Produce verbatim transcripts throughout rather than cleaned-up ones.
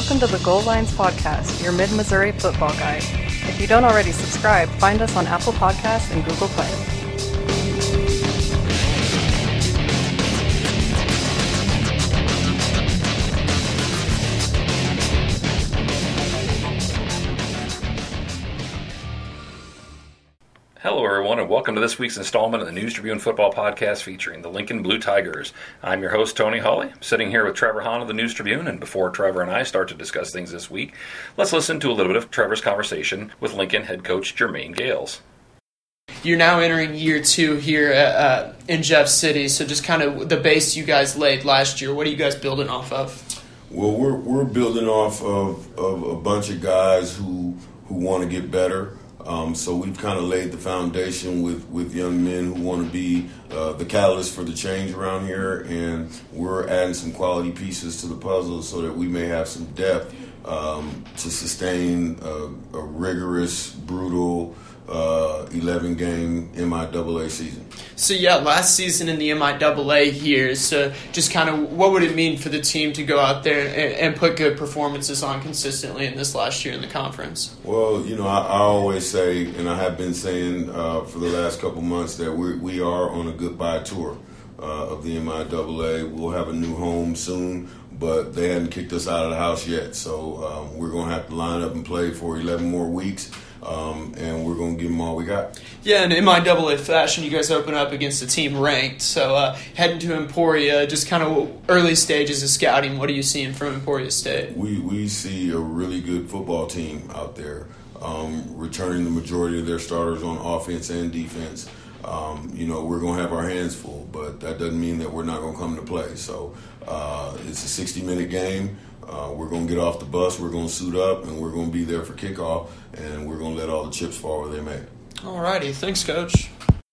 Welcome to the Goal Lines Podcast, your Mid-Missouri football guide. If you don't already subscribe, find us on Apple Podcasts and Google Play. Hello, everyone, and welcome to this week's installment of the News Tribune Football Podcast featuring the Lincoln Blue Tigers. I'm your host, Tony Hawley, sitting here with Trevor Hahn of the News Tribune, and before Trevor and I start to discuss things this week, let's listen to a little bit of Trevor's conversation with Lincoln head coach Jermaine Gales. You're now entering year two here at, uh, in Jeff City, so just kind of the base you guys laid last year, what are you guys building off of? Well, we're we're building off of, of a bunch of guys who who want to get better. Um, so we've kind of laid the foundation with, with young men who want to be uh, the catalyst for the change around here, and we're adding some quality pieces to the puzzle so that we may have some depth um, to sustain a, a rigorous, brutal uh, eleven-game M I A A season. So, yeah, last season in the M I A A here, so just kind of what would it mean for the team to go out there and, and put good performances on consistently in this last year in the conference? Well, you know, I, I always say, and I have been saying uh, for the last couple months, that we we are on a goodbye tour uh, of the M I A A. We'll have a new home soon, but they hadn't kicked us out of the house yet. So um, we're going to have to line up and play for eleven more weeks. Um, and we're going to give them all we got. Yeah, in M I A A fashion, you guys open up against a team ranked. So uh, heading to Emporia, just kind of early stages of scouting, what are you seeing from Emporia State? We we see a really good football team out there, um, returning the majority of their starters on offense and defense. Um, you know, we're going to have our hands full, but that doesn't mean that we're not going to come to play. So uh, it's a sixty-minute game. Uh, we're going to get off the bus, we're going to suit up, and we're going to be there for kickoff, and we're going to let all the chips fall where they may. All righty. Thanks, Coach.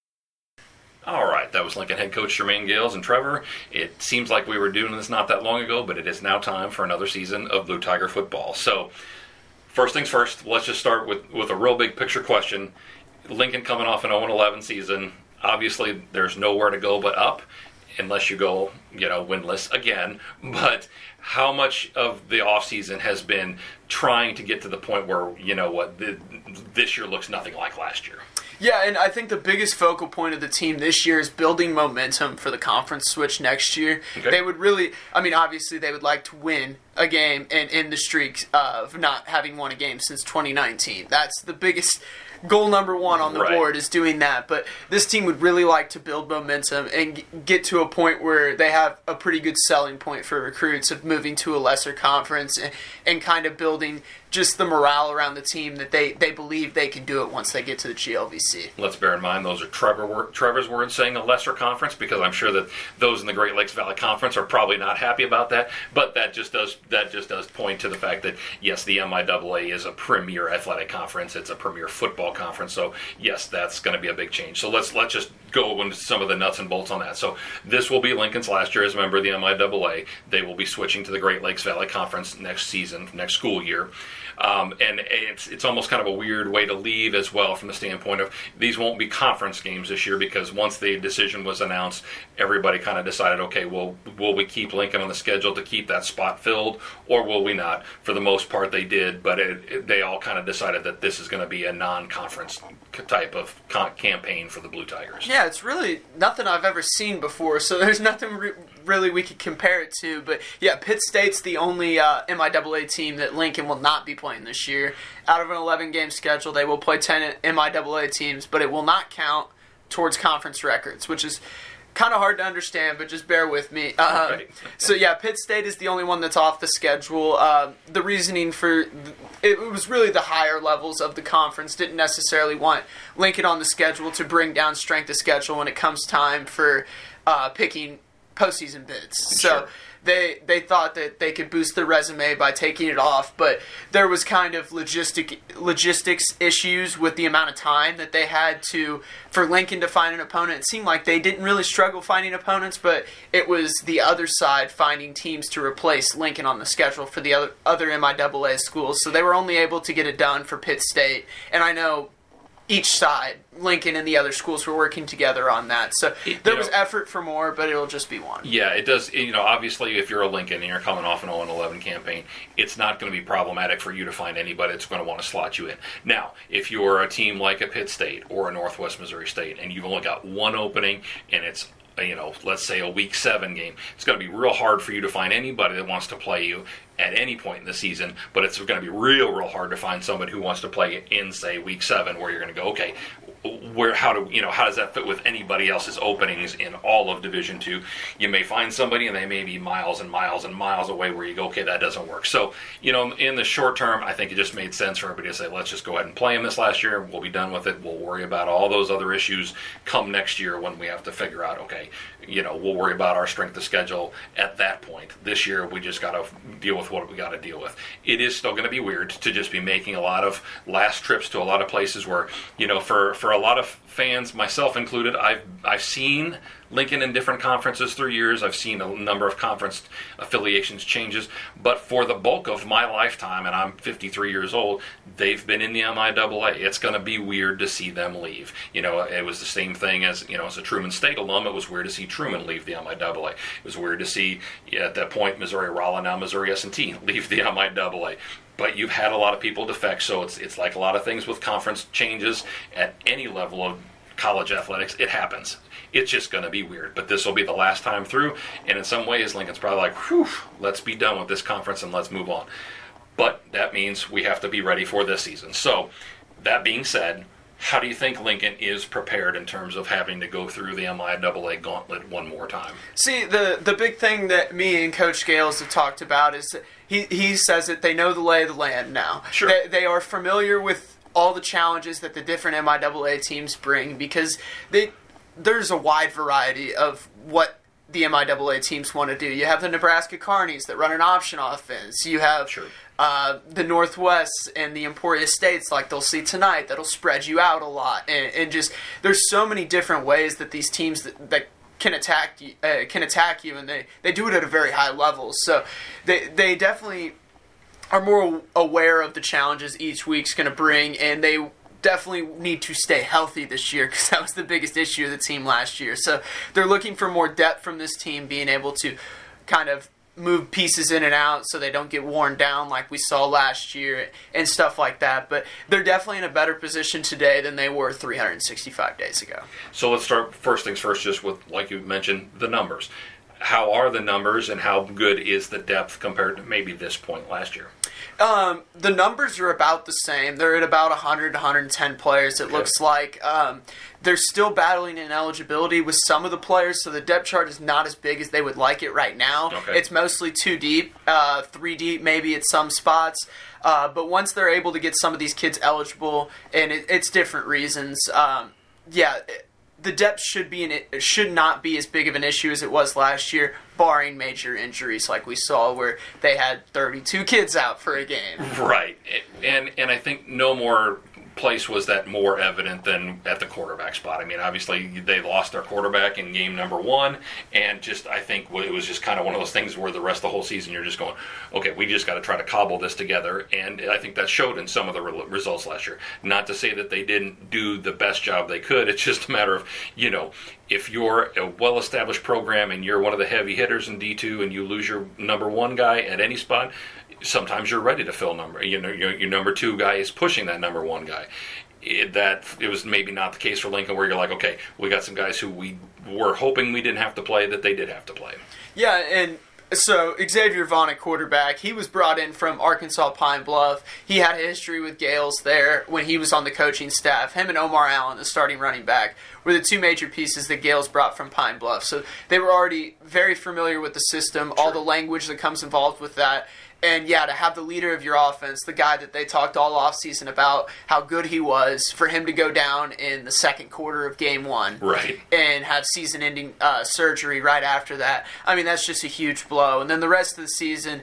All right, that was Lincoln head coach Jermaine Gales. And Trevor, it seems like we were doing this not that long ago, but it is now time for another season of Blue Tiger football. So first things first, let's just start with, with a real big picture question. Lincoln coming off an oh and eleven season. Obviously, there's nowhere to go but up, unless you go, you know, winless again. But how much of the offseason has been trying to get to the point where, you know what, the, this year looks nothing like last year? Yeah, and I think the biggest focal point of the team this year is building momentum for the conference switch next year. Okay. They would really, I mean, obviously they would like to win a game and end the streak of not having won a game since twenty nineteen. That's the biggest goal number one on the right. board is doing that. But this team would really like to build momentum and get to a point where they have a pretty good selling point for recruits of moving to a lesser conference and, and kind of building just the morale around the team that they, they believe they can do it once they get to the G L V C. Let's bear in mind those are Trevor, Trevor's words saying a lesser conference, because I'm sure that those in the Great Lakes Valley Conference are probably not happy about that. But that just does that just does point to the fact that, yes, the M I A A is a premier athletic conference. It's a premier football conference. So, yes, that's going to be a big change. So let's let's just go into some of the nuts and bolts on that. So this will be Lincoln's last year as a member of the M I A A. They will be switching to the Great Lakes Valley Conference next season, next school year. Um, and it's it's almost kind of a weird way to leave as well, from the standpoint of these won't be conference games this year, because once the decision was announced, everybody kind of decided, okay, well, will we keep Lincoln on the schedule to keep that spot filled, or will we not? For the most part, they did, but it, it, they all kind of decided that this is going to be a non-conference type of con- campaign for the Blue Tigers. Yeah, it's really nothing I've ever seen before, so there's nothing re- really we could compare it to. But yeah, Pitt State's the only uh, M I A A team that Lincoln will not be playing this year. Out of an eleven-game schedule, they will play ten M I A A teams, but it will not count towards conference records, which is kind of hard to understand, but just bear with me. Uh, right. So yeah, Pitt State is the only one that's off the schedule. Uh, the reasoning for it was really the higher levels of the conference didn't necessarily want Lincoln on the schedule to bring down strength of schedule when it comes time for uh, picking postseason bids. So sure. they they thought that they could boost their resume by taking it off, but there was kind of logistic logistics issues with the amount of time that they had to for Lincoln to find an opponent. It seemed like they didn't really struggle finding opponents, but it was the other side finding teams to replace Lincoln on the schedule for the other, other M I A A schools. So they were only able to get it done for Pitt State. And I know each side. Lincoln and the other schools were working together on that. So It- there you was know- effort for more, but it'll just be one. Yeah, it does. You know, obviously, if you're a Lincoln and you're coming off an oh and eleven campaign, it's not going to be problematic for you to find anybody that's going to want to slot you in. Now, if you're a team like a Pitt State or a Northwest Missouri State, and you've only got one opening, and it's, you know, let's say a week seven game, it's going to be real hard for you to find anybody that wants to play you at any point in the season, but it's going to be real, real hard to find somebody who wants to play in, say, week seven, where you're going to go, okay, where, how do you know, how does that fit with anybody else's openings in all of Division Two? You may find somebody, and they may be miles and miles and miles away, where you go, okay, that doesn't work. So, you know, in the short term, I think it just made sense for everybody to say, let's just go ahead and play them this last year. We'll be done with it. We'll worry about all those other issues come next year when we have to figure out, okay, you know, we'll worry about our strength of schedule at that point. This year, we just got to deal with what we got to deal with. It is still going to be weird to just be making a lot of last trips to a lot of places where, you know, for, for a lot of fans, myself included, I've I've seen Lincoln in different conferences through years. I've seen a number of conference affiliations changes, but for the bulk of my lifetime, and I'm fifty-three years old, they've been in the M I A A. It's going to be weird to see them leave. You know, it was the same thing as, you know, as a Truman State alum, it was weird to see Truman leave the M I A A. It was weird to see, yeah, at that point, Missouri Rolla, now Missouri S and T, leave the M I A A. But you've had a lot of people defect, so it's it's like a lot of things with conference changes at any level of college athletics. It happens. It's just going to be weird. But this will be the last time through, and in some ways, Lincoln's probably like, whew, let's be done with this conference and let's move on. But that means we have to be ready for this season. So, that being said, how do you think Lincoln is prepared in terms of having to go through the M I A A gauntlet one more time? See, the the big thing that me and Coach Gales have talked about is that he, he says that they know the lay of the land now. Sure. They, they are familiar with all the challenges that the different M I A A teams bring, because they there's a wide variety of what the M I A A teams want to do. You have the Nebraska Carnies that run an option offense. You have Sure. uh, the Northwest and the Emporia States, like they'll see tonight, that'll spread you out a lot. And, and just there's so many different ways that these teams that, that can attack you, uh, can attack you, and they, they do it at a very high level. So they they definitely are more aware of the challenges each week's going to bring, and they definitely need to stay healthy this year, because that was the biggest issue of the team last year. So they're looking for more depth from this team, being able to kind of move pieces in and out so they don't get worn down like we saw last year and stuff like that. But they're definitely in a better position today than they were three hundred sixty-five days ago. So let's start first things first, just with, like you mentioned, the numbers. How are the numbers, and how good is the depth compared to maybe this point last year? Um, the numbers are about the same. They're at about one hundred, one hundred ten players, it Okay. looks like. Um, they're still battling ineligibility with some of the players, so the depth chart is not as big as they would like it right now. Okay. It's mostly two deep, uh, three deep maybe at some spots. Uh, but once they're able to get some of these kids eligible, and it, it's different reasons, um, yeah, it, the depth should be an, it should not be as big of an issue as it was last year, barring major injuries like we saw where they had thirty-two kids out for a game. Right. And and I think no more place was that more evident than at the quarterback spot. I mean, obviously they lost their quarterback in game number one, and just I think it was just kind of one of those things where the rest of the whole season you're just going, okay, we just got to try to cobble this together, and I think that showed in some of the re- results last year. Not to say that they didn't do the best job they could. It's just a matter of, you know, if you're a well-established program and you're one of the heavy hitters in D two and you lose your number one guy at any spot, sometimes you're ready to fill number. You know, your, your number two guy is pushing that number one guy. It, that it was maybe not the case for Lincoln, where you're like, okay, we got some guys who we were hoping we didn't have to play that they did have to play. Yeah, and so Xavier Vaughn at quarterback, he was brought in from Arkansas Pine Bluff. He had a history with Gales there when he was on the coaching staff. Him and Omar Allen, the starting running back, were the two major pieces that Gales brought from Pine Bluff. So they were already very familiar with the system, all the language that comes involved with that. And yeah, to have the leader of your offense, the guy that they talked all offseason about how good he was, for him to go down in the second quarter of game one. Right. And have season-ending uh, surgery right after that. I mean, that's just a huge blow. And then the rest of the season,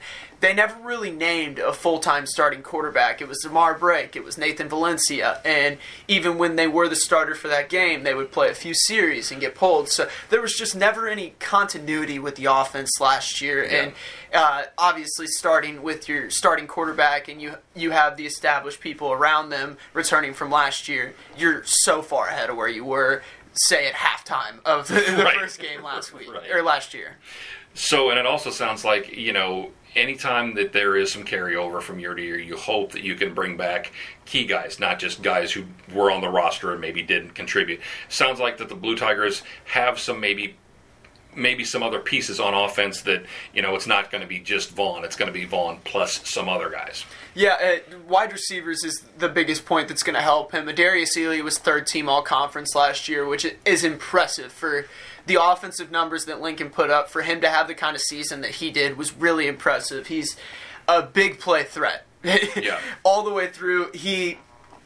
they never really named a full-time starting quarterback. It was Zamar Brake, it was Nathan Valencia, and even when they were the starter for that game, they would play a few series and get pulled. So there was just never any continuity with the offense last year, Yeah. and uh, obviously starting with your starting quarterback and you you have the established people around them returning from last year, you're so far ahead of where you were, say, at halftime of the, the Right. first game last week, Right. or last year. So, and it also sounds like, you know, anytime that there is some carryover from year to year, you hope that you can bring back key guys, not just guys who were on the roster and maybe didn't contribute. Sounds like that the Blue Tigers have some maybe maybe some other pieces on offense that, you know, it's not going to be just Vaughn. It's going to be Vaughn plus some other guys. Yeah, uh, wide receivers is the biggest point that's going to help him. Adarius Ely was third team all-conference last year, which is impressive for the offensive numbers that Lincoln put up. For him to have the kind of season that he did was really impressive. He's a big play threat. Yeah. All the way through, he...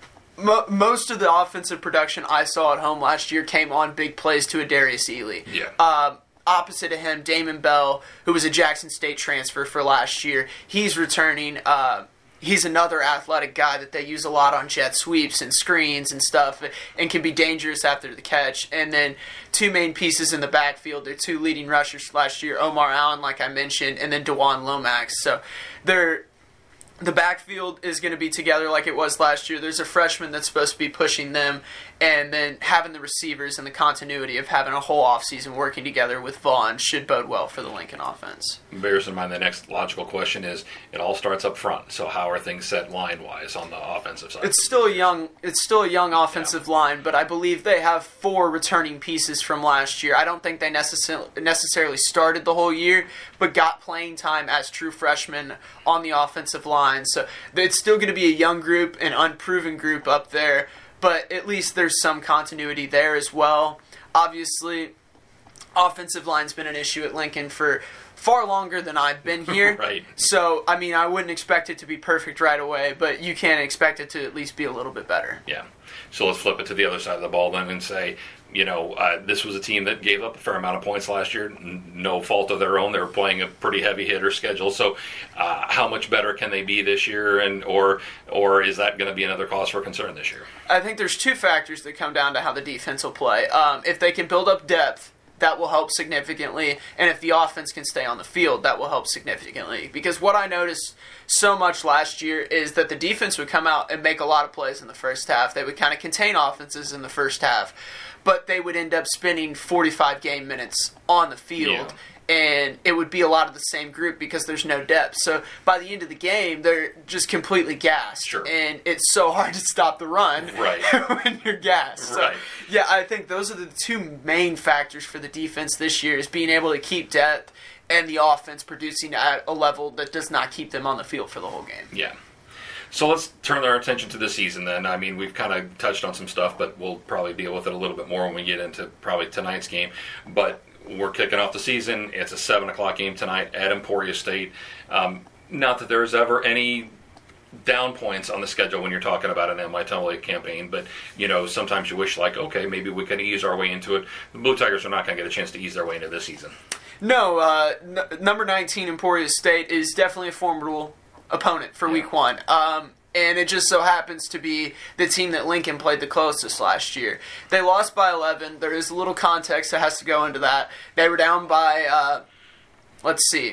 Mo- most of the offensive production I saw at home last year came on big plays to Adarius Ely. Yeah. Uh, opposite of him, Damon Bell, who was a Jackson State transfer for last year, he's returning... Uh, He's another athletic guy that they use a lot on jet sweeps and screens and stuff, and can be dangerous after the catch. And then two main pieces in the backfield, their two leading rushers last year, Omar Allen, like I mentioned, and then DeJuan Lomax. So they're... The backfield is going to be together like it was last year. There's a freshman that's supposed to be pushing them, and then having the receivers and the continuity of having a whole offseason working together with Vaughn should bode well for the Lincoln offense. Bears in mind, the next logical question is, it all starts up front. So how are things set line-wise on the offensive side? It's still a young, it's still a young offensive Yeah. line, but I believe they have four returning pieces from last year. I don't think they necessarily necessarily started the whole year, but got playing time as true freshmen on the offensive line. So it's still going to be a young group, an unproven group up there, but at least there's some continuity there as well. Obviously, offensive line's been an issue at Lincoln for far longer than I've been here. Right. So, I mean, I wouldn't expect it to be perfect right away, but you can expect it to at least be a little bit better. Yeah. So let's flip it to the other side of the ball then and say, you know, uh, this was a team that gave up a fair amount of points last year. N- no fault of their own. They were playing a pretty heavy hitter schedule. So uh, how much better can they be this year? And or or is that going to be another cause for concern this year? I think there's two factors that come down to how the defense will play. Um, if they can build up depth, that will help significantly. And if the offense can stay on the field, that will help significantly. Because what I noticed so much last year is that the defense would come out and make a lot of plays in the first half. They would kind of contain offenses in the first half. But they would end up spending forty-five game minutes on the field. Yeah. And it would be a lot of the same group because there's no depth. So by the end of the game, they're just completely gassed. Sure. And it's so hard to stop the run Right. when you're gassed. So, Right. yeah, I think those are the two main factors for the defense this year is being able to keep depth and the offense producing at a level that does not keep them on the field for the whole game. Yeah. So let's turn our attention to the season then. I mean, we've kind of touched on some stuff, but we'll probably deal with it a little bit more when we get into probably tonight's game. But we're kicking off the season. It's a seven o'clock game tonight at Emporia State. Um, not that there's ever any down points on the schedule when you're talking about an M I double A campaign, but, you know, sometimes you wish, like, okay, maybe we can ease our way into it. The Blue Tigers are not going to get a chance to ease their way into this season. No, uh, n- number nineteen, Emporia State, is definitely a formidable opponent for Yeah. week one. Um, and it just so happens to be the team that Lincoln played the closest last year. They lost by eleven. There is a little context that has to go into that. They were down by, uh, let's see.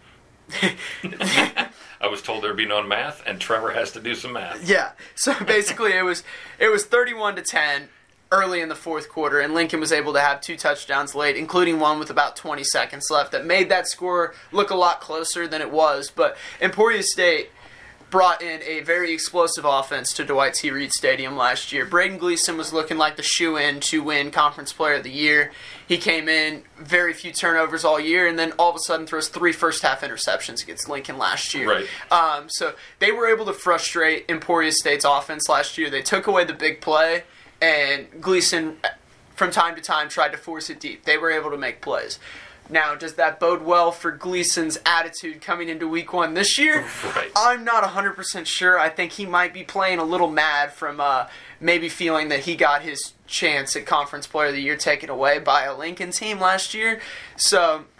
I was told there'd be no math, and Trevor has to do some math. Yeah. So basically it was it was thirty-one to ten early in the fourth quarter, and Lincoln was able to have two touchdowns late, including one with about twenty seconds left that made that score look a lot closer than it was. But Emporia State brought in a very explosive offense to Dwight T. Reed Stadium last year. Braden Gleason was looking like the shoe-in to win Conference Player of the Year. He came in, very few turnovers all year, and then all of a sudden throws three first-half interceptions against Lincoln last year. Right. Um, so they were able to frustrate Emporia State's offense last year. They took away the big play, and Gleason, from time to time, tried to force it deep. They were able to make plays. Now, does that bode well for Gleason's attitude coming into week one this year? Right. I'm not one hundred percent sure. I think he might be playing a little mad from uh, maybe feeling that he got his chance at Conference Player of the Year taken away by a Lincoln team last year. So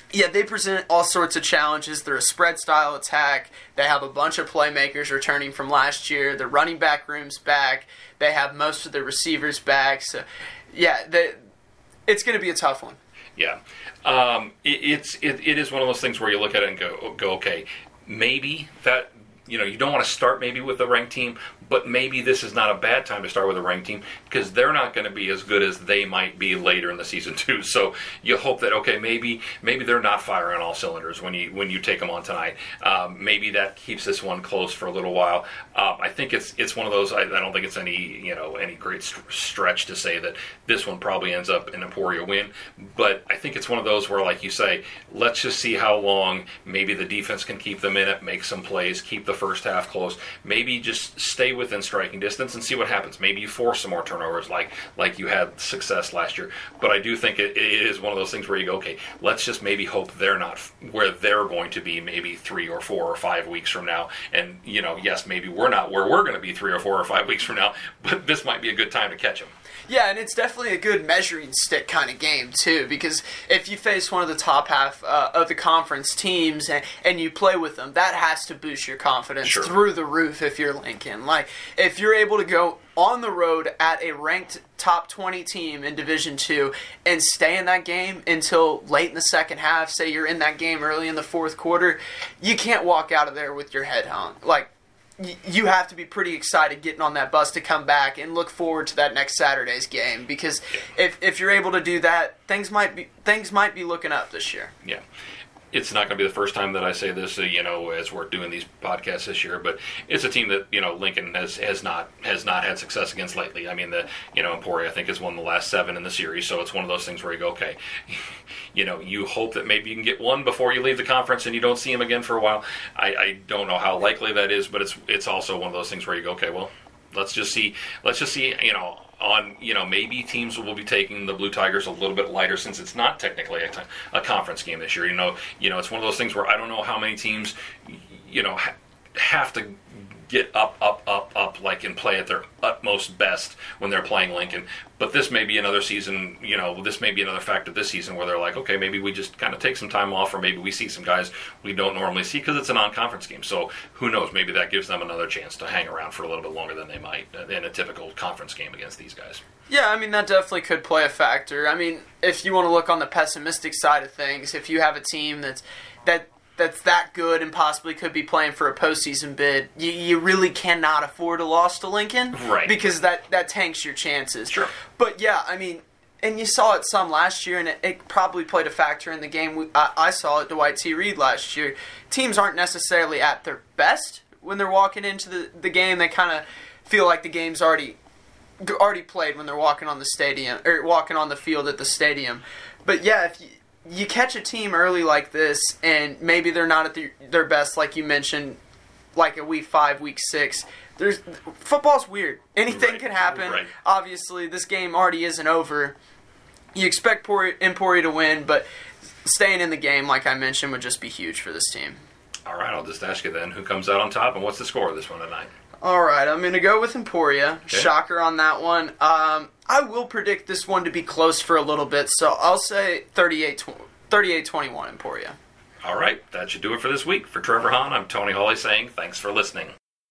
Yeah, they present all sorts of challenges. They're a spread-style attack. They have a bunch of playmakers returning from last year. The running back room's back. They have most of the receivers back. So, yeah, they, it's going to be a tough one. Yeah. Um, it, it's, it, it is one of those things where you look at it and go, go okay, maybe that, you know, you don't want to start maybe with a ranked team, but maybe this is not a bad time to start with a ranked team because they're not going to be as good as they might be later in the season too. So you hope that okay, maybe maybe they're not firing on all cylinders when you when you take them on tonight. Um, maybe that keeps this one close for a little while. Um, I think it's it's one of those. I, I don't think it's any you know any great st- stretch to say that this one probably ends up an Emporia win, but I think it's one of those where, like you say, let's just see how long maybe the defense can keep them in it, make some plays, keep the first half close. Maybe just stay within striking distance and see what happens. Maybe you force some more turnovers like like you had success last year. But I do think it, it is one of those things where you go, okay, let's just maybe hope they're not where they're going to be maybe three or four or five weeks from now. And, you know, yes, maybe we're not where we're going to be three or four or five weeks from now, but this might be a good time to catch them. Yeah, and it's definitely a good measuring stick kind of game, too, because if you face one of the top half uh, of the conference teams and, and you play with them, that has to boost your confidence Sure. through the roof if you're Lincoln. Like, if you're able to go on the road at a ranked top twenty team in Division two and stay in that game until late in the second half, say you're in that game early in the fourth quarter, you can't walk out of there with your head hung. Like, you have to be pretty excited getting on that bus to come back and look forward to that next Saturday's game because if if you're able to do that, things might be things might be looking up this year. Yeah. It's not going to be the first time that I say this, uh, you know, as we're doing these podcasts this year, but it's a team that, you know, Lincoln has, has not has not had success against lately. I mean, the you know, Emporia, I think, has won the last seven in the series, so it's one of those things where you go, okay, you know, you hope that maybe you can get one before you leave the conference and you don't see him again for a while. I, I don't know how likely that is, but it's it's also one of those things where you go, okay, well, let's just see, let's just see, you know, on, you know, maybe teams will be taking the Blue Tigers a little bit lighter since it's not technically a, t- a conference game this year. You know, you know, it's one of those things where I don't know how many teams, you know, ha- have to get up, up, up, up, like and play at their utmost best when they're playing Lincoln. But this may be another season, you know, this may be another factor this season where they're like, okay, maybe we just kind of take some time off, or maybe we see some guys we don't normally see because it's a non-conference game. So who knows, maybe that gives them another chance to hang around for a little bit longer than they might in a typical conference game against these guys. Yeah, I mean, that definitely could play a factor. I mean, if you want to look on the pessimistic side of things, if you have a team that's that that's that good and possibly could be playing for a postseason bid, you, you really cannot afford a loss to Lincoln. Right. Because that, that tanks your chances. Sure. But, yeah, I mean, and you saw it some last year, and it, it probably played a factor in the game. We, I, I saw at Dwight T. Reed last year. Teams aren't necessarily at their best when they're walking into the, the game. They kind of feel like the game's already already played when they're walking on the stadium or walking on the field at the stadium. But, yeah, if you You catch a team early like this, and maybe they're not at the, their best, like you mentioned, like a week five, week six. There's football's weird. Anything Right. can happen. Right. Obviously, this game already isn't over. You expect Emporia to win, but staying in the game, like I mentioned, would just be huge for this team. All right, I'll just ask you then, who comes out on top, and what's the score of this one tonight? All right, I'm going to go with Emporia. Okay. Shocker on that one. Um, I will predict this one to be close for a little bit, so I'll say thirty-eight twenty-one Emporia. All right, that should do it for this week. For Trevor Hahn, I'm Tony Hawley saying thanks for listening.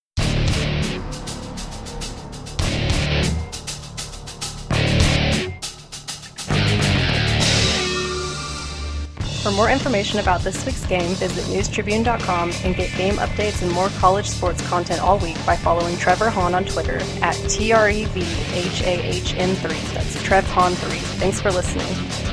For more information about this week's game, visit news tribune dot com and get game updates and more college sports content all week by following Trevor Hahn on Twitter at T R E V H A H N three. That's Trev Hahn three. Thanks for listening.